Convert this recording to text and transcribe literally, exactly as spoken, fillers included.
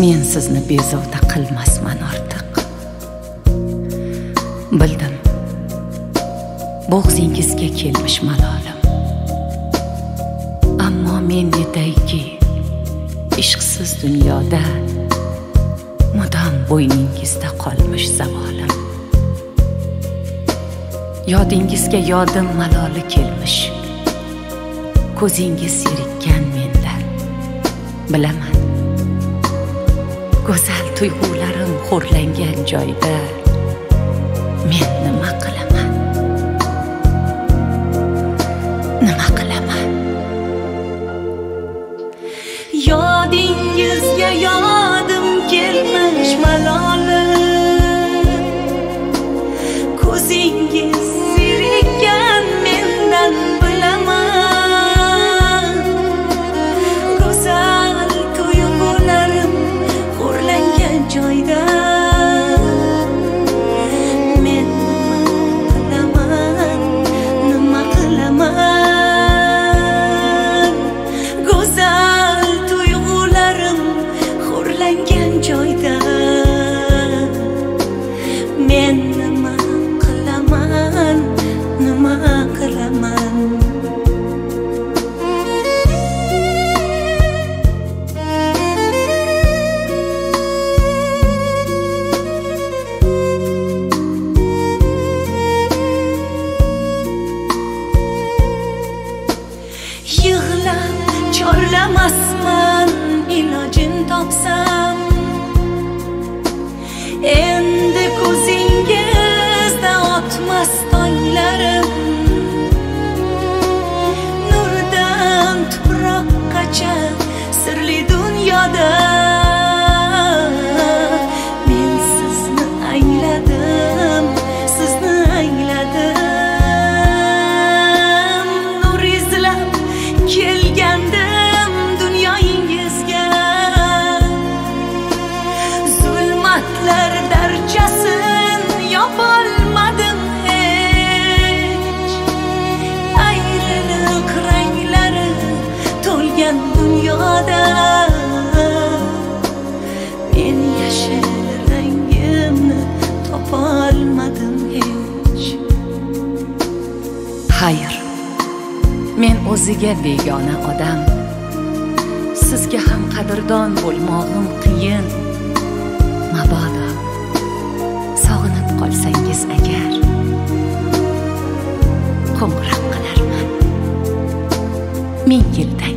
men sizni bezovta qilmasman ortiq. Bildim, bo'g'zingizga kelmish malolim. Ammo men netayki, ishqsiz dunyoda mudom bo'yningizda qolmish zavolim. Yodingizga yodim maloli kelmish, ko'zingiz zerikkan menda. Bilaman, go'zal tuyg'ularim xo'rlangan joyda men nima qilaman? Nima qilaman? Yodingizga yodim kelmish malolim, ko'zingiz zerikkan mendan. Bilaman, go'zal tuyg'ularim xo'rlangan joyda men nima qilaman? Nima qilaman? Go'zal tuyg'ularim xo'rlangan joyda men nima qilaman? Nima qilaman? Yig'lab chorlamasman, ilojin topsam. Endi ko'zingizda o'tmas tonglarim, nurdan tuproqqacha sirli dunyoda men sizni angladim, sizni angladim. Nur izlab kelgandim dunyoyingizga, zulmatlar darchasin yopolmadim hech. Ayriliq ranglari to'lgan dunyoda men yashil rangimni topolmadim hech. Xayr, men o'ziga begona odam, sizga ham qadrdon bo'lmog'im qiyin. Mabodo sog'inib qolsangiz agar, qo'ng'iroq qilarman ming yildan